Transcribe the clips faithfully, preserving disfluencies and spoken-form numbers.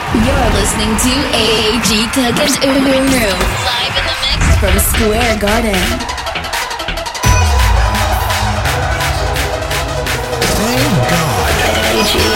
You're listening to A G Cook and Uru live in the mix from Square Garden. Thank God. A G.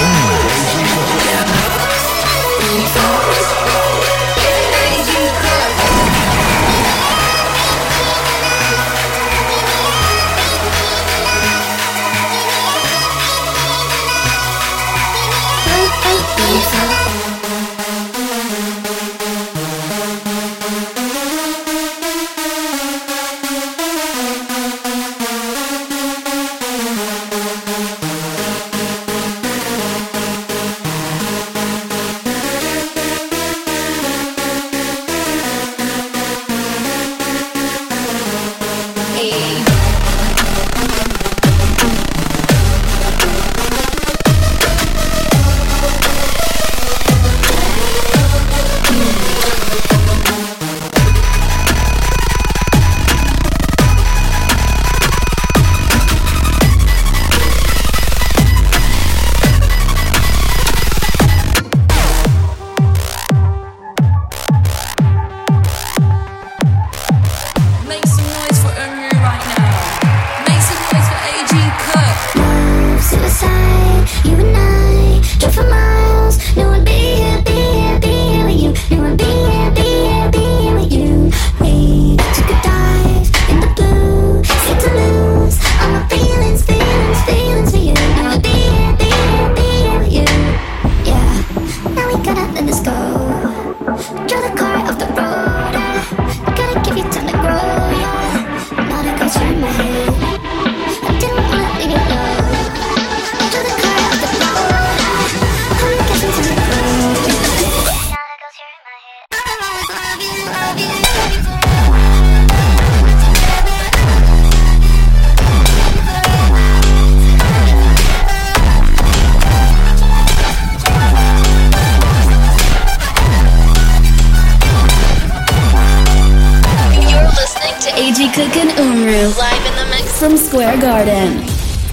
Cook and Umru live in the mix from Square Garden.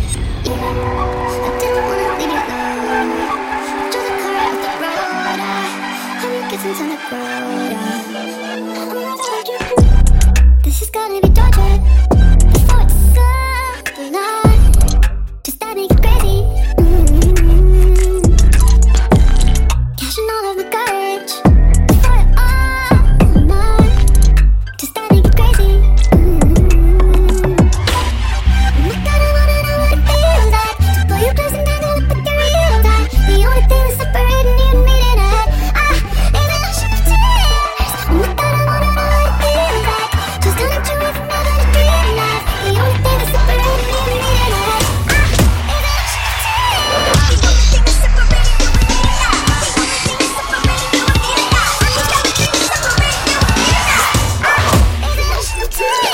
This is gonna be torture. Before it's sublime, just that make it crazy. Mm-hmm. Cashing all of the courage before it all mine. Just that make it crazy. Mm-hmm. I gotta wanna know what it feels like to pull you close and tangle up with your real time. The only thing that's separating you and me tonight. Ah, maybe I should pretend. I gotta wanna know what it feels like. Just telling you if I'm never to be alive. The only thing that's separating you and me tonight. Ah, maybe I should pretend. The only thing that's separating you and me tonight. The only thing that's separating you and me tonight. The only thing that's separating you and me tonight. Ah, maybe I should pretend.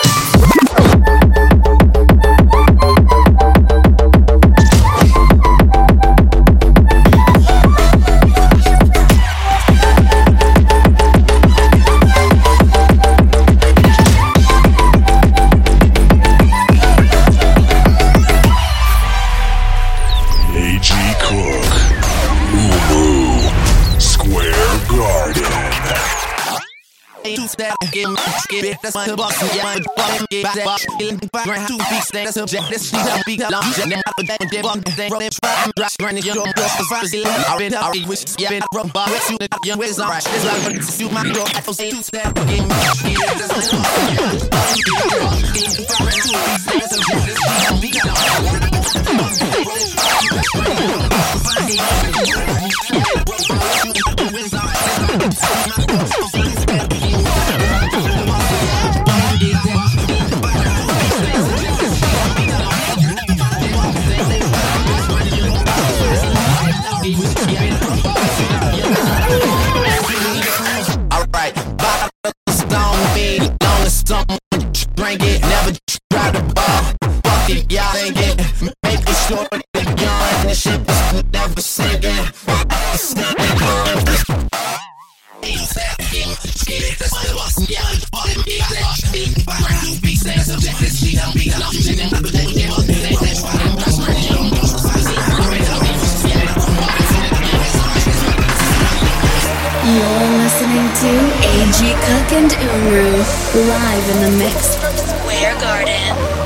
A G Cook, Umu, Square Garden. Two step, get my skip, that's my box, yeah, my fucking get back, box, in the background, two feet, stand, that's a jet, this she's a big lump, and then after that, they bump, they roll, they try, I'm dry, running your door, the fire is in, I've been out, I wish, yeah, been from bar, let's shoot it, young ways, alright, this life, but it's shoot my door, I say two step, get my skip, that's my box, yeah, in the background, two feet, stand, that's a jet, this she's a big lump, and then after that, they roll, they try, I'm dry, running your door, the fire is in, I've been out, I wish, yeah, been from bar, let's shoot it, young ways, alright, this life, but it's shoot my door, two step, get my alright, bottles don't be long as someone drink it, never try to bar. Fuck it, y'all ain't get making sure that you're in the shit is never sinking. You're listening to A G Cook and Uru, live in the mix from Square Garden.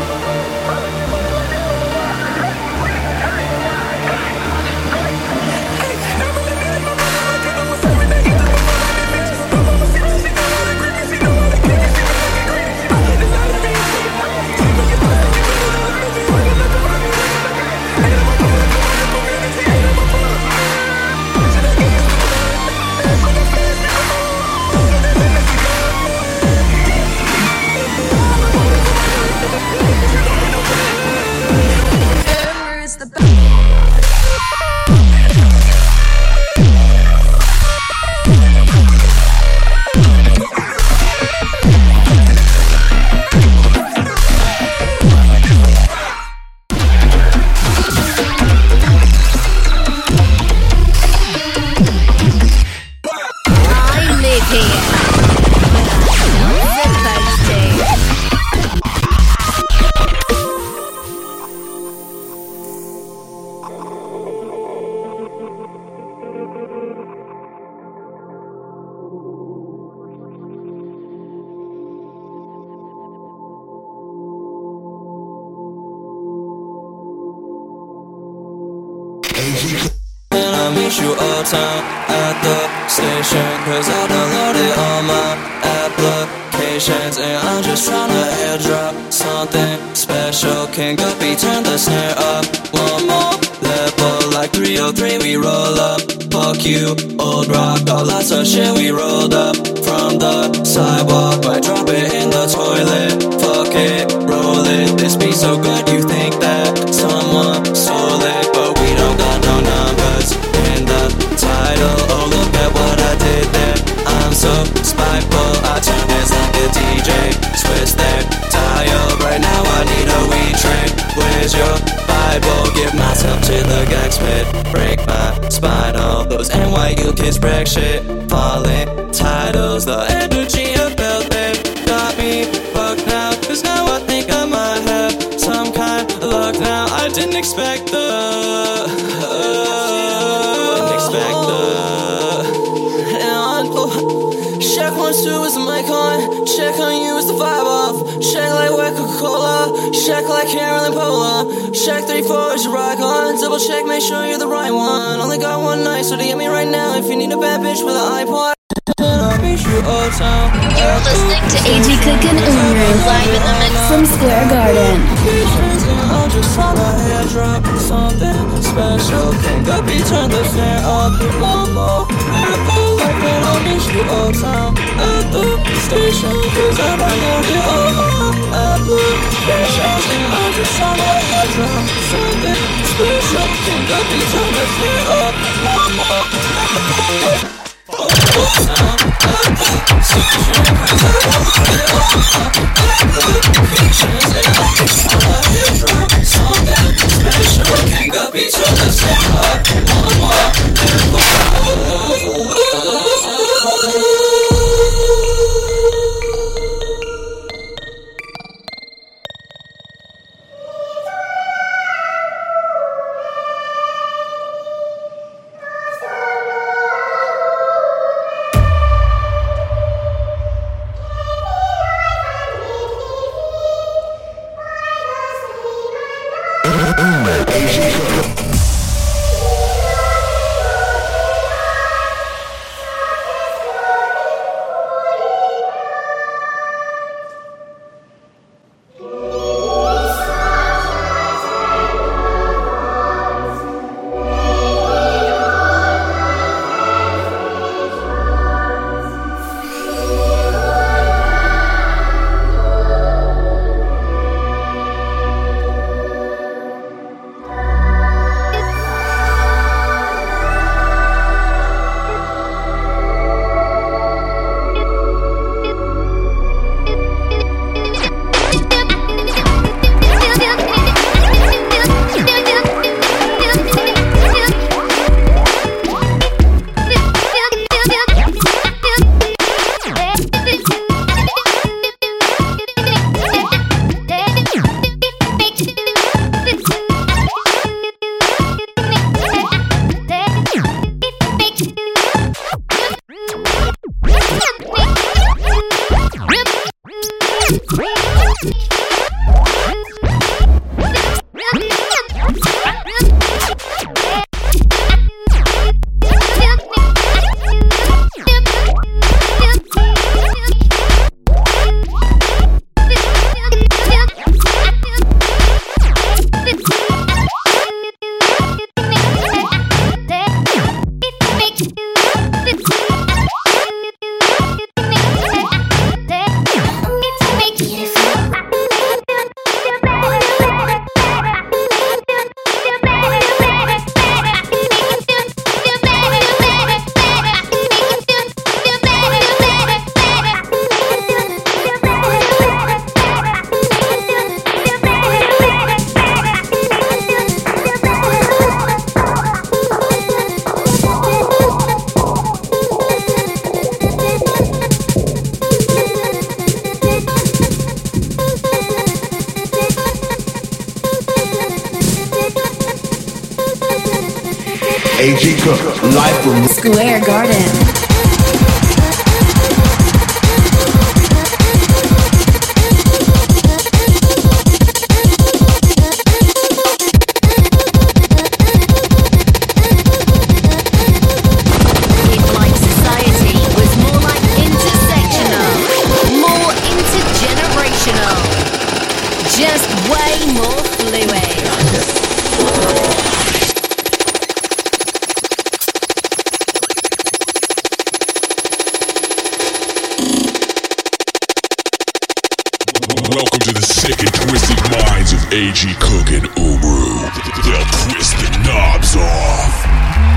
And I meet you all time at the station, cause I downloaded all my applications, and I'm just tryna airdrop something special. King Guppy, turn the snare up one more level. Like three oh three we roll up. Fuck you, old rock. Got lots of shit we rolled up from the sidewalk. Might drop it in the toilet. Fuck it, roll it. This beat so good you think that someone stole it, but we don't got no numbers in the title. Oh, look at what I did there. I'm so spiteful. I turn this like a D J. Twist their dial. Right now I need a weed trick. Where's your Bible? Give myself to the gag spit. Break my spine. All those N Y U kids break shit. Falling titles. The energy of Belfast got me fucked now. Cause now I think I might have some kind of luck now. I didn't expect the uh, Didn't expect the and oh, check one, two is the mic on. Check on you is the vibe off. Check like white Coca-Cola. Check like Carolyn Pola. Check three, four is your rock on. Double check, make sure you're the right one. Only got one night, so to get me right now. If you need a bad bitch with an iPod, I'll meet you all time. You're listening to A G Cook and Uru, live in the mix from Square Garden. I'm just trying to airdrop something special. King Guppy, turn the fan up one more level. Like that I'll meet you all time at the station, cause I downloaded it all my applications, and I'm just trying to airdrop something special. King Guppy, turn the fan up one more level. A G Cook, live from Square Garden. Just way more fluid. Welcome to the sick and twisted minds of A G Cook and Umru. They'll twist the knobs off.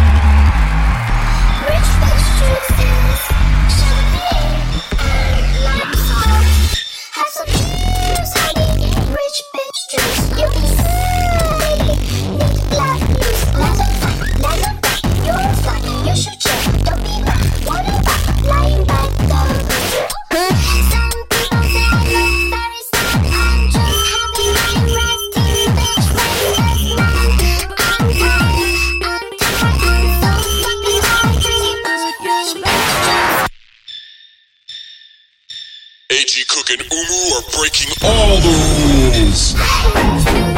Rich vegetables, champagne, and lots of have some juice, honey. Rich bitch juice, you be sick. Need love news, let it fight, let it fight. You won't fight, you should check. Don't be mad, wanna fight, lying back down. Some people say I look very sad. I'm just having my resting bitch face. I'm tired, I'm tired, I'm so fucking tired. Pretty much rich bitch juice. A G Cook and Umu are breaking all the rules.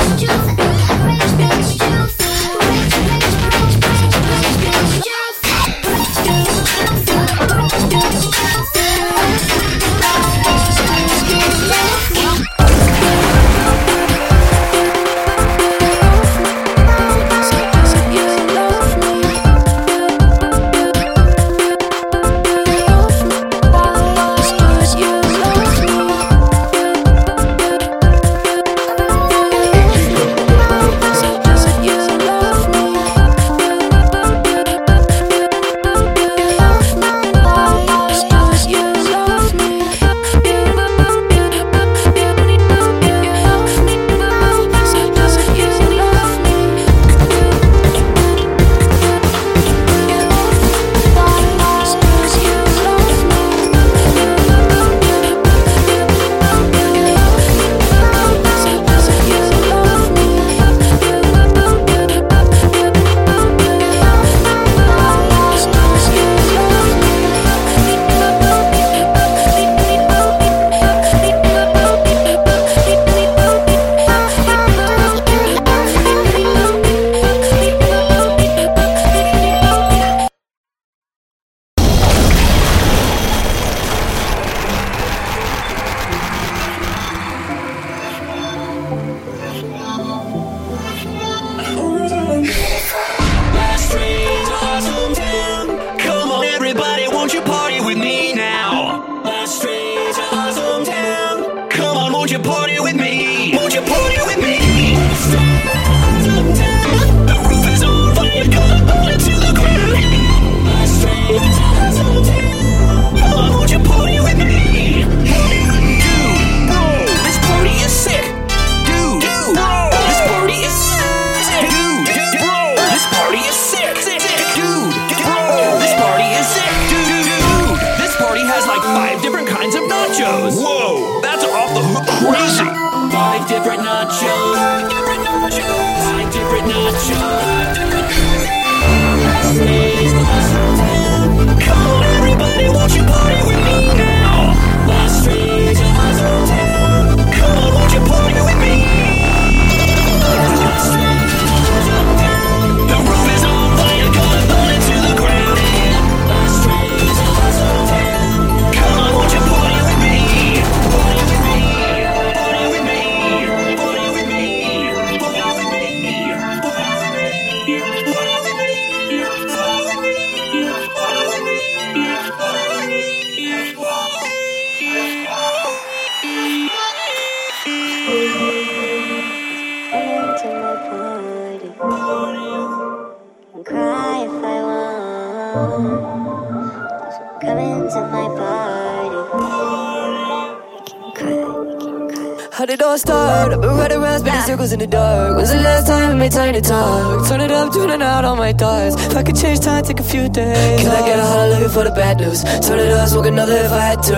How did it all start? I've been riding around, spinning circles in the dark. When's the last time I made time to talk? Turn it up, tuning out all my thoughts. If I could change time, take a few days. Can I get a holler looking for the bad news? Turn it up, smoke another if I had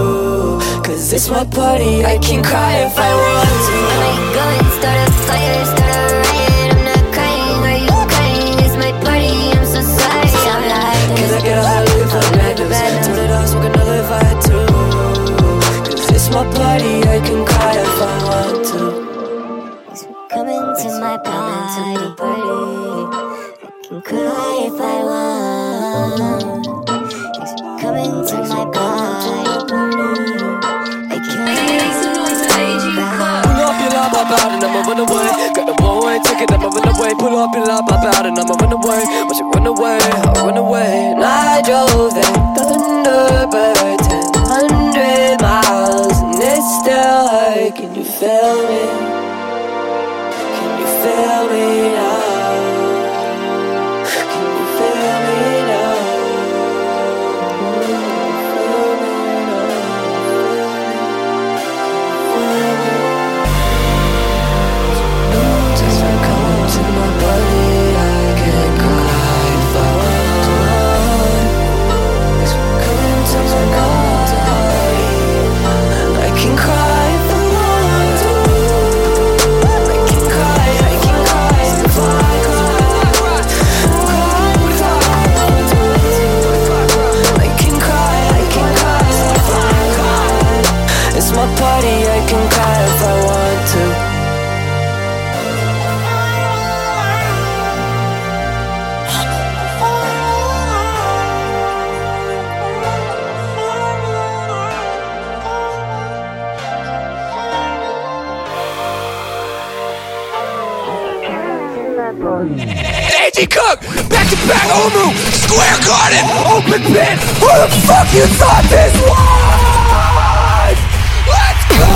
to. Cause it's my party, I can cry if I want to. I might go and start a fire, start a riot. I'm not crying, are you crying? It's my party, I'm Coming to my body. I can't. Pull up your lap, hop out and I'ma run away. Got the one-way ticket, I'ma run away. Pull up your lap, hop out and I'ma run away. Watch it run away, I'll run away. And I drove that Thunderbird ten hundred miles, and it's still hurt. Can you feel me? Can you feel me now? Can you feel me now? Just from coming to my body, I can cry if I want to. Just from coming to my body, I can cry if I want to. I can cry, I can cry if I cry. Cry if I want to. I can cry, I can cry if I cry. It's my party, I can cry if I want to. A G Cook, back to back, Omu, Square Garden, open pit. Who the fuck you thought this was? Let's go!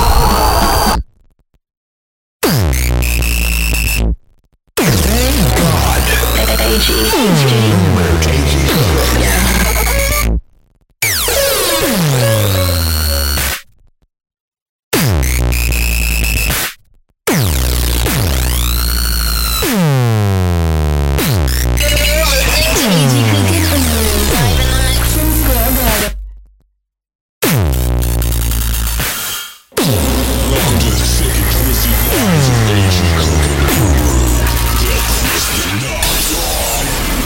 Welcome to the sick and twisted minds of A G Cookin Guru. The Twisted Knobs on.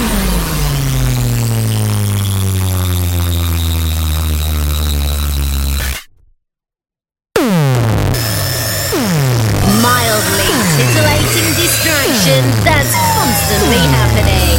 Mildly titillating distraction that's constantly happening.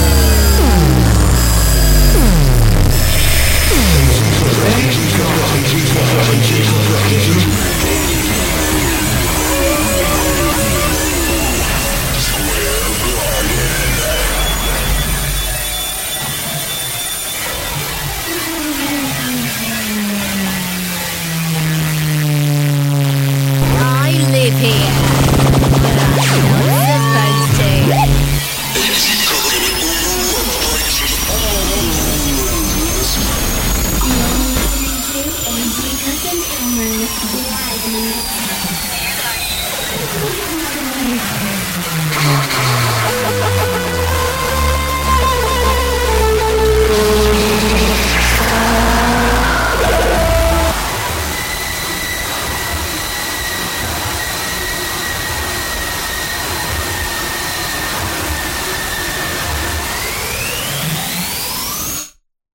I live here, but I'm not supposed to. A G Cookin Guru are breaking all.